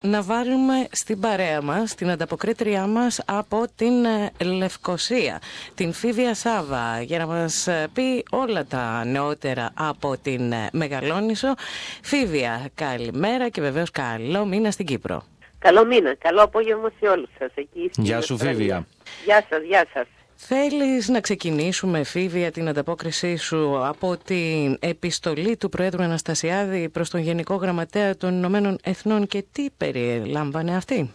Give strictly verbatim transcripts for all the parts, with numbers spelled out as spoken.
να βάλουμε στην παρέα μας την ανταποκρίτριά μας από την Λευκοσία, την Φίβια Σάβα, για να μας πει όλα τα νεότερα από την Μεγαλόνισσο. Φίβια, καλημέρα και βεβαίως καλό μήνα στην Κύπρο. Καλό μήνα, καλό απόγευμα σε όλους σας. Εκεί γεια σου Φίβια. Γεια σας, γεια σας. Θέλεις να ξεκινήσουμε, Φίβια, την ανταπόκρισή σου από την επιστολή του Προέδρου Αναστασιάδη προς τον Γενικό Γραμματέα των Ηνωμένων Εθνών και τι περιλάμβανε αυτή?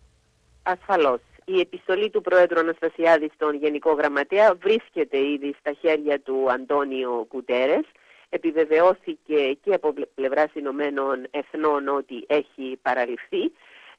Ασφαλώς. Η επιστολή του Προέδρου Αναστασιάδη στον Γενικό Γραμματέα βρίσκεται ήδη στα χέρια του Αντώνιο Γκουτέρες. Επιβεβαιώθηκε και από πλευράς Ηνωμένων Εθνών ότι έχει παραληφθεί.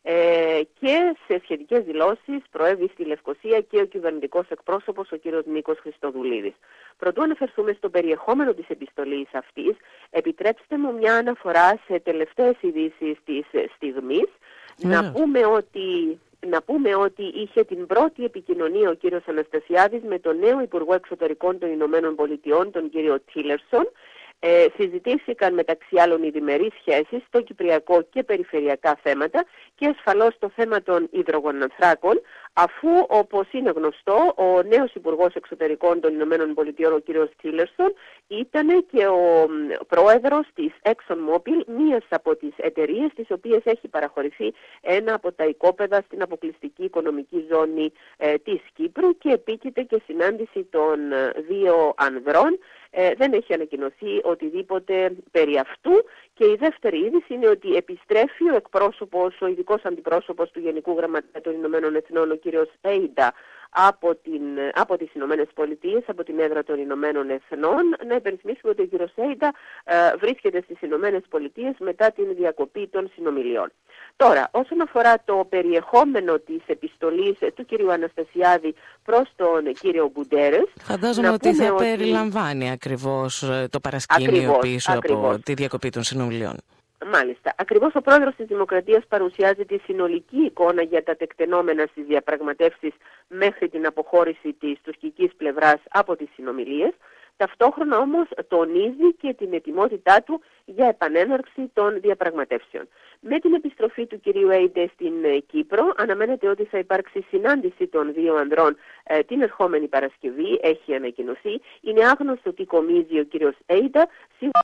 Ε, και σε σχετικές δηλώσεις προέβη στη Λευκοσία και ο κυβερνητικός εκπρόσωπος, ο κ. Νίκος Χριστοδουλίδης. Προτού αναφερθούμε στο περιεχόμενο της επιστολής αυτής, επιτρέψτε μου μια αναφορά σε τελευταίες ειδήσεις της στιγμής. Yeah. Να πούμε ότι... Να πούμε ότι είχε την πρώτη επικοινωνία ο κύριος Αναστασιάδης με τον νέο Υπουργό Εξωτερικών των Ηνωμένων Πολιτειών, τον κύριο Τίλερσον. Ε, συζητήθηκαν μεταξύ άλλων οι διμερείς σχέσεις στο κυπριακό και περιφερειακά θέματα και ασφαλώς το θέμα των υδρογονανθράκων, αφού, όπως είναι γνωστό, ο νέος Υπουργός Εξωτερικών των Ηνωμένων Πολιτειών, ο κ. Τίλερσον, ήταν και ο πρόεδρος της ExxonMobil, μίας από τις εταιρείες τις οποίες έχει παραχωρηθεί ένα από τα οικόπεδα στην αποκλειστική οικονομική ζώνη ε, της Κύπρου, και επίκειται και συνάντηση των δύο ανδρών. Ε, δεν έχει ανακοινωθεί οτιδήποτε περί αυτού. Και η δεύτερη είδηση είναι ότι επιστρέφει ο εκπρόσωπος, ο ειδικός αντιπρόσωπος του Γενικού Γραμματέα των Ηνωμένων Εθνών, ο κύριος Έιντα, από, την, από τις Ηνωμένες Πολιτείες, από την έδρα των Ηνωμένων Εθνών. Να υπενθυμίσουμε ότι ο κύριος Έιντα ε, βρίσκεται στις Ηνωμένες Πολιτείες μετά την διακοπή των συνομιλιών. Τώρα, όσον αφορά το περιεχόμενο της επιστολής του κύριου Αναστασιάδη προς τον κύριο Γκουτέρες, φαντάζομαι ότι θα ότι... περιλαμβάνει ακριβώς το παρασκήνιο ακριβώς, πίσω ακριβώς. από τη διακοπή των συνομιλιών. Μάλιστα. Ακριβώς ο πρόεδρος της Δημοκρατίας παρουσιάζει τη συνολική εικόνα για τα τεκτενόμενα στις διαπραγματεύσεις μέχρι την αποχώρηση της τουρκικής πλευράς από τις συνομιλίες. Ταυτόχρονα όμως τονίζει και την ετοιμότητά του για επανέναρξη των διαπραγματεύσεων. Με την επιστροφή του κυρίου Έιντε στην Κύπρο αναμένεται ότι θα υπάρξει συνάντηση των δύο ανδρών ε, την ερχόμενη Παρασκευή, έχει ανακοινωθεί. Είναι άγνωστο τι κομίζει ο κύριος Έιντα, σίγουρα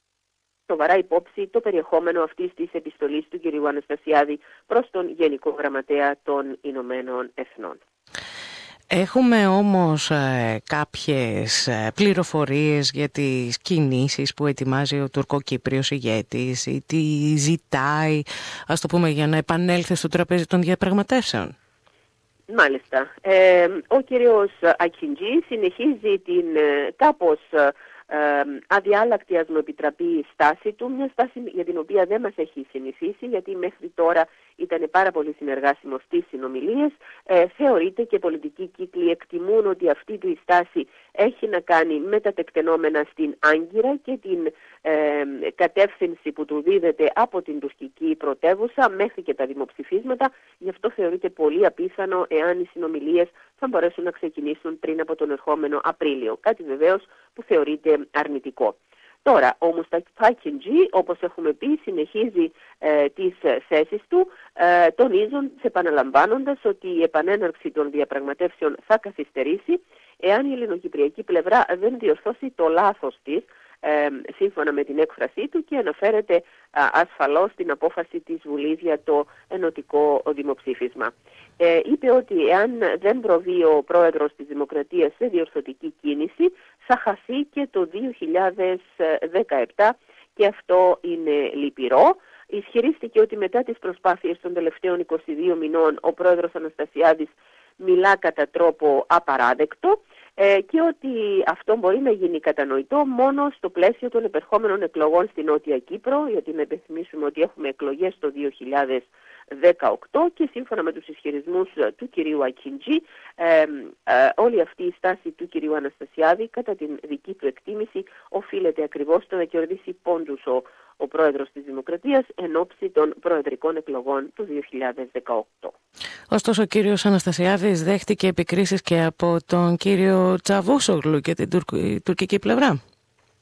σοβαρά υπόψη το περιεχόμενο αυτής της επιστολής του κυρίου Αναστασιάδη προς τον Γενικό Γραμματέα των Ηνωμένων Εθνών. Έχουμε όμως ε, κάποιες ε, πληροφορίες για τις κινήσεις που ετοιμάζει ο τουρκοκύπριος ηγέτης ή τι ζητάει, ας το πούμε, για να επανέλθει στο τραπέζι των διαπραγματεύσεων? Μάλιστα. Ε, ο κύριος Ακιντζή συνεχίζει την ε, κάπως ε, αδιάλακτη, ας μου επιτραπεί, στάση του, μια στάση για την οποία δεν μας έχει συνηθίσει, γιατί μέχρι τώρα ήταν πάρα πολύ συνεργάσιμος στις συνομιλίες. Ε, θεωρείται και πολιτικοί κύκλοι εκτιμούν ότι αυτή η στάση έχει να κάνει με τα τεκτενόμενα στην Άγκυρα και την ε, κατεύθυνση που του δίδεται από την τουρκική πρωτεύουσα μέχρι και τα δημοψηφίσματα. Γι' αυτό θεωρείται πολύ απίθανο εάν οι συνομιλίες θα μπορέσουν να ξεκινήσουν πριν από τον ερχόμενο Απρίλιο. Κάτι βεβαίως που θεωρείται αρνητικό. Τώρα, ο Μουσταφά Κιντζή, όπως έχουμε πει, συνεχίζει ε, τις θέσεις του, ε, τονίζοντας, επαναλαμβάνοντας ότι η επανέναρξη των διαπραγματεύσεων θα καθυστερήσει εάν η ελληνοκυπριακή πλευρά δεν διορθώσει το λάθος της, ε, σύμφωνα με την έκφρασή του, και αναφέρεται α, ασφαλώς στην απόφαση της Βουλής για το ενωτικό δημοψήφισμα. Ε, είπε ότι εάν δεν προβεί ο πρόεδρος της Δημοκρατίας σε διορθωτική κίνηση, θα χαθεί και το δύο χιλιάδες δεκαεπτά, και αυτό είναι λυπηρό. Ισχυρίστηκε ότι μετά τις προσπάθειες των τελευταίων είκοσι δύο μηνών ο πρόεδρος Αναστασιάδης μιλά κατά τρόπο απαράδεκτο ε, και ότι αυτό μπορεί να γίνει κατανοητό μόνο στο πλαίσιο των επερχόμενων εκλογών στη Νότια Κύπρο, γιατί να υπενθυμίσουμε ότι έχουμε εκλογές το δύο χιλιάδες δεκαοκτώ, και σύμφωνα με τους ισχυρισμούς του κυρίου Ακιντζή, ε, ε, όλη αυτή η στάση του κυρίου Αναστασιάδη, κατά την δική του εκτίμηση, οφείλεται ακριβώς στο να κερδίσει πόντους ο, ο πρόεδρος της Δημοκρατίας εν ώψη των προεδρικών εκλογών του δύο χιλιάδες δεκαοκτώ. Ωστόσο, ο κύριος Αναστασιάδης δέχτηκε επικρίσεις και από τον κύριο Τσαβούσογλου και την τουρκ, τουρκική πλευρά.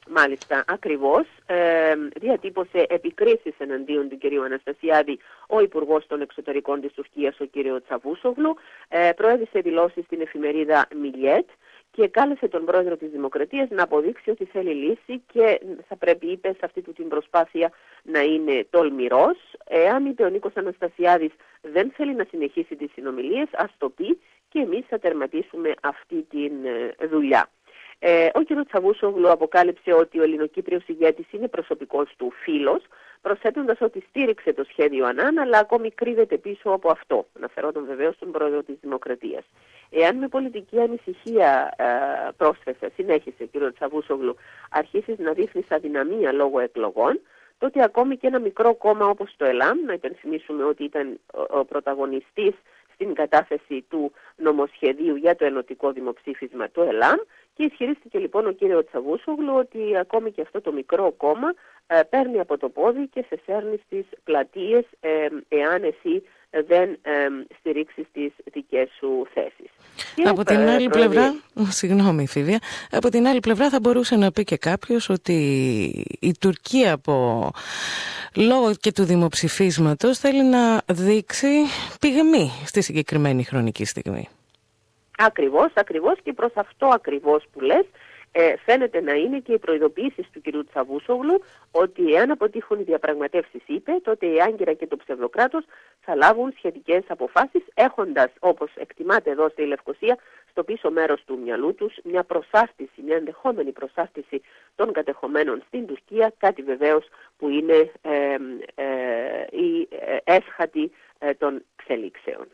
Μάλιστα, ακριβώς. Ε, διατύπωσε επικρίσεις εναντίον του κυρίου Αναστασιάδη ο Υπουργός των Εξωτερικών της Τουρκίας, ο κύριο Τσαβούσογλου. Ε, προέδεισε δηλώσεις στην εφημερίδα Μιλιέτ και κάλεσε τον πρόεδρο της Δημοκρατίας να αποδείξει ότι θέλει λύση και θα πρέπει, είπε, σε αυτή του την προσπάθεια να είναι τολμηρός. Εάν, είπε ο Νίκος Αναστασιάδης, δεν θέλει να συνεχίσει τις συνομιλίες, ας το πει και εμείς θα τερματίσουμε αυτή τη δουλειά. Ε, ο κ. Τσαβούσογλου αποκάλυψε ότι ο Ελληνοκύπριος ηγέτης είναι προσωπικός του φίλος, προσθέτοντας ότι στήριξε το σχέδιο Ανάν, αλλά ακόμη κρύβεται πίσω από αυτό, αναφερόταν βεβαίως στον πρόεδρο της Δημοκρατίας. Εάν με πολιτική ανησυχία, ε, πρόσθεσε, συνέχισε ο κ. Τσαβούσογλου, αρχίσεις να δείχνεις αδυναμία λόγω εκλογών, τότε ακόμη και ένα μικρό κόμμα όπως το ΕΛΑΜ, να υπενθυμίσουμε ότι ήταν ο, ο πρωταγωνιστής στην κατάθεση του νομοσχεδίου για το ενωτικό δημοψήφισμα, το ΕΛΑΜ, και ισχυρίστηκε λοιπόν ο κύριο Τσαβούσογλου ότι ακόμη και αυτό το μικρό κόμμα ε, παίρνει από το πόδι και σε σέρνει στις πλατείες ε, εάν εσύ δεν ε, στηρίξεις τις δικές σου θέσεις. Από την ε, άλλη προεδρία... πλευρά, συγγνώμη Φίβια, από την άλλη πλευρά θα μπορούσε να πει και κάποιος ότι η Τουρκία από λόγω και του δημοψηφίσματος θέλει να δείξει πυγμή στη συγκεκριμένη χρονική στιγμή. Ακριβώς, ακριβώς και προς αυτό ακριβώς που λες ε, φαίνεται να είναι και οι προειδοποιήσεις του κ. Τσαβούσογλου ότι εάν αποτύχουν οι διαπραγματεύσεις, είπε, τότε η Άγκυρα και το ψευδοκράτος θα λάβουν σχετικές αποφάσεις, έχοντας, όπως εκτιμάται εδώ στη Λευκοσία, στο πίσω μέρος του μυαλού τους μια προσάστηση, μια ενδεχόμενη προσάστηση των κατεχομένων στην Τουρκία, κάτι βεβαίως που είναι ε, ε, η έσχατη ε, των εξελίξεων.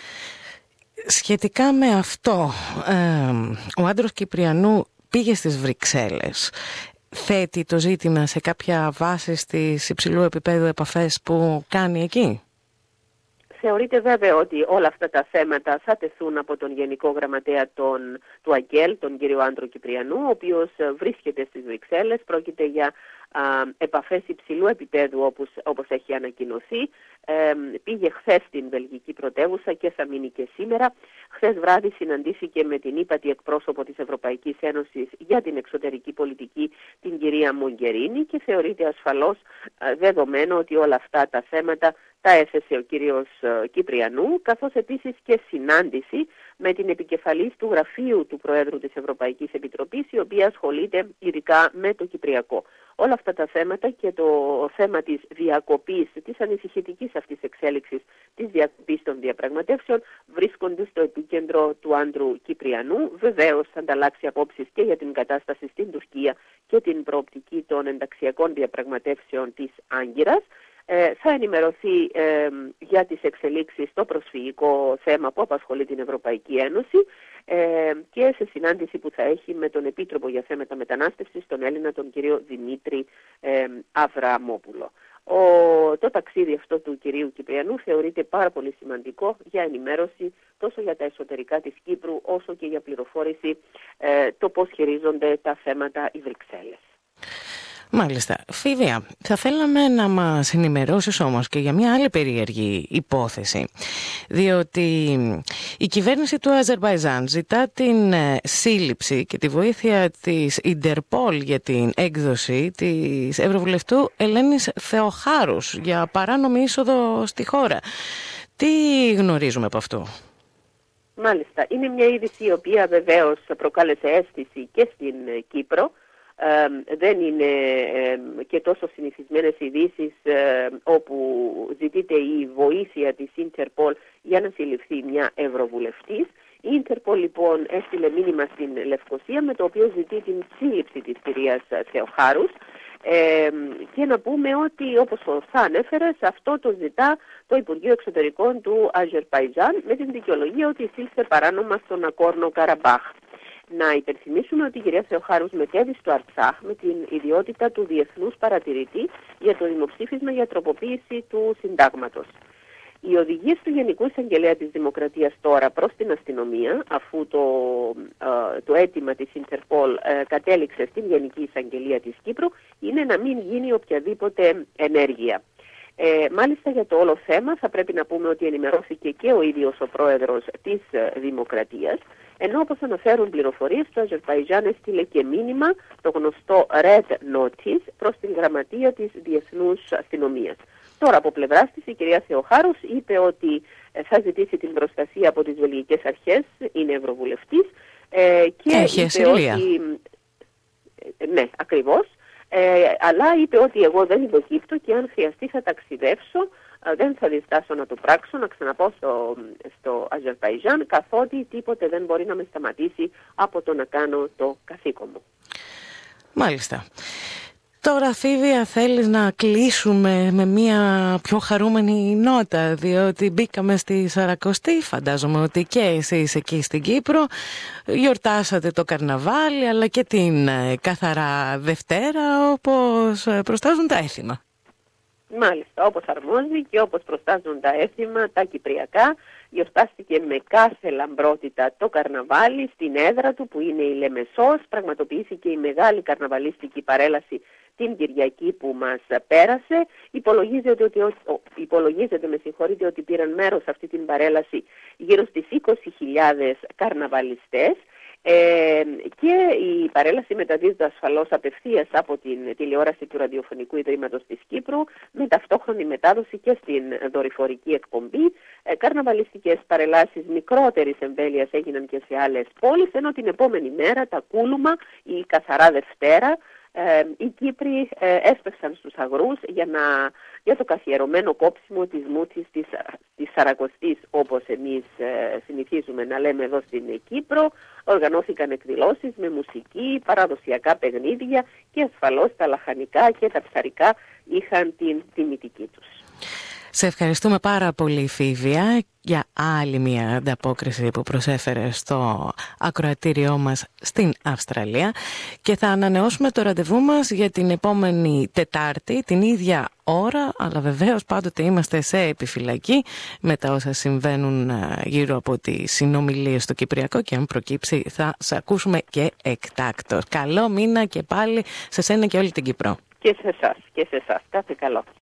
Σχετικά με αυτό, ε, ο Άντρος Κυπριανού πήγε στις Βρυξέλλες. Θέτει το ζήτημα σε κάποια βάση στις υψηλού επίπεδου επαφές που κάνει εκεί. Θεωρείται βέβαια ότι όλα αυτά τα θέματα θα τεθούν από τον Γενικό Γραμματέα τον, του ΑΓΚΕΛ, τον κύριο Άντρο Κυπριανού, ο οποίος βρίσκεται στις Βρυξέλλες. Πρόκειται για α, επαφές υψηλού επίπεδου όπως, όπως έχει ανακοινωθεί. Ε, πήγε χθες στην βελγική πρωτεύουσα και θα μείνει και σήμερα. Χθες βράδυ συναντήθηκε με την ύπατη εκπρόσωπο της Ευρωπαϊκής Ένωσης για την εξωτερική πολιτική, την κυρία Μογκερίνη, και θεωρείται ασφαλώς α, δεδομένο ότι όλα αυτά τα θέματα τα έθεσε ο κύριος Κυπριανού, καθώς επίσης και συνάντηση με την επικεφαλής του γραφείου του Προέδρου της Ευρωπαϊκής Επιτροπής, η οποία ασχολείται ειδικά με το Κυπριακό. Όλα αυτά τα θέματα και το θέμα της διακοπής, της ανησυχητικής αυτής εξέλιξης, της διακοπής των διαπραγματεύσεων, βρίσκονται στο επίκεντρο του Άντρου Κυπριανού. Βεβαίως θα ανταλλάξει απόψεις και για την κατάσταση στην Τουρκία και την προοπτική των ενταξιακών διαπραγματεύσεων της Άγκυρας. Ε, θα ενημερωθεί ε, για τις εξελίξεις στο προσφυγικό θέμα που απασχολεί την Ευρωπαϊκή Ένωση ε, και σε συνάντηση που θα έχει με τον Επίτροπο για θέματα μετανάστευσης, τον Έλληνα, τον κύριο Δημήτρη ε, Αβραμόπουλο. Ο, το ταξίδι αυτό του κυρίου Κυπριανού θεωρείται πάρα πολύ σημαντικό για ενημέρωση τόσο για τα εσωτερικά της Κύπρου όσο και για πληροφόρηση ε, το πώς χειρίζονται τα θέματα οι Βρυξέλλες. Μάλιστα. Φίβια, θα θέλαμε να μας ενημερώσεις όμως και για μια άλλη περίεργη υπόθεση, διότι η κυβέρνηση του Αζερμπαϊτζάν ζητά την σύλληψη και τη βοήθεια της Ιντερπολ για την έκδοση της Ευρωβουλευτού Ελένης Θεοχάρους για παράνομη είσοδο στη χώρα. Τι γνωρίζουμε από αυτό? Μάλιστα. Είναι μια είδηση η οποία βεβαίως προκάλεσε αίσθηση και στην Κύπρο. Ε, δεν είναι ε, και τόσο συνηθισμένες ειδήσεις ε, όπου ζητείται η βοήθεια της Ιντερπολ για να συλληφθεί μια ευρωβουλευτής. Η Ιντερπολ λοιπόν έστειλε μήνυμα στην Λευκοσία με το οποίο ζητεί την σύλληψη της κυρίας Θεοχάρους ε, και να πούμε ότι, όπως θα ανέφερες, αυτό το ζητά το Υπουργείο Εξωτερικών του Αζερμπαϊτζάν με την δικαιολογία ότι εισήλθε παράνομα στον Ναγκόρνο Καραμπάχ. Να υπενθυμίσουμε ότι η κυρία Θεοχάρους μετέβη στο Αρτσάχ με την ιδιότητα του διεθνούς παρατηρητή για το δημοψήφισμα για τροποποίηση του συντάγματος. Οι οδηγίες του Γενικού Εισαγγελέα της Δημοκρατίας τώρα προς την αστυνομία, αφού το, ε, το αίτημα της Ιντερπολ ε, κατέληξε στην Γενική Εισαγγελία της Κύπρου, είναι να μην γίνει οποιαδήποτε ενέργεια. Ε, μάλιστα για το όλο θέμα θα πρέπει να πούμε ότι ενημερώθηκε και ο ίδιος ο πρόεδρος της Δημοκρατίας, ενώ όπως αναφέρουν πληροφορίες, το Αζερβαϊτζάν έστειλε και μήνυμα, το γνωστό Red Notice, προς την γραμματεία της Διεθνούς Αστυνομίας. Τώρα από πλευράς της η κυρία Θεοχάρους είπε ότι θα ζητήσει την προστασία από τις βελγικές αρχές, είναι ευρωβουλευτής, ε, και έχει είπε ότι... Ναι, ακριβώς. Ε, αλλά είπε ότι εγώ δεν υποκύπτω και αν χρειαστεί θα ταξιδεύσω, ε, δεν θα διστάσω να το πράξω, να ξαναπάω στο, στο Αζερβαϊτζάν, καθότι τίποτε δεν μπορεί να με σταματήσει από το να κάνω το καθήκον μου. Μάλιστα. Τώρα, Φίβια, θέλεις να κλείσουμε με μια πιο χαρούμενη νότα, διότι μπήκαμε στη Σαρακοστή, φαντάζομαι ότι και εσείς εκεί στην Κύπρο γιορτάσατε το καρναβάλι, αλλά και την καθαρά Δευτέρα, όπως προστάζουν τα έθιμα. Μάλιστα, όπως αρμόζει και όπως προστάζουν τα έθιμα, τα κυπριακά, γιορτάστηκε με κάθε λαμπρότητα το καρναβάλι στην έδρα του που είναι η Λεμεσός. Πραγματοποιήθηκε η μεγάλη καρναβαλίστικη παρέλαση την Κυριακή που μας πέρασε. Υπολογίζεται, ότι, υπολογίζεται με συγχωρείτε, ότι πήραν μέρος σε αυτή την παρέλαση γύρω στις είκοσι χιλιάδες καρναβαλιστές. Ε, και η παρέλαση μεταδίδεται ασφαλώς απευθείας από την τηλεόραση του Ραδιοφωνικού Ιδρύματος της Κύπρου, με ταυτόχρονη μετάδοση και στην δορυφορική εκπομπή. Ε, καρναβαλιστικές παρελάσεις μικρότερης εμβέλειας έγιναν και σε άλλες πόλεις, ενώ την επόμενη μέρα τα κούλουμα, η καθαρά Δευτέρα, ε, οι Κύπροι ε, έσπευσαν στους αγρούς για, να, για το καθιερωμένο κόψιμο της μούτσης της, της Σαρακοστής, όπως εμείς ε, συνηθίζουμε να λέμε εδώ στην Κύπρο. Οργανώθηκαν εκδηλώσεις με μουσική, παραδοσιακά παιχνίδια και ασφαλώς τα λαχανικά και τα ψαρικά είχαν την τιμητική τους. Σε ευχαριστούμε πάρα πολύ, Φίβια, για άλλη μια ανταπόκριση που προσέφερε στο ακροατήριό μας στην Αυστραλία, και θα ανανεώσουμε το ραντεβού μας για την επόμενη Τετάρτη την ίδια ώρα, αλλά βεβαίως πάντοτε είμαστε σε επιφυλακή με τα όσα συμβαίνουν γύρω από τις συνομιλίες στο Κυπριακό, και αν προκύψει θα σε ακούσουμε και εκτάκτως. Καλό μήνα και πάλι σε σένα και όλη την Κύπρο. Και σε εσάς, και σε εσάς. Κάθε καλό.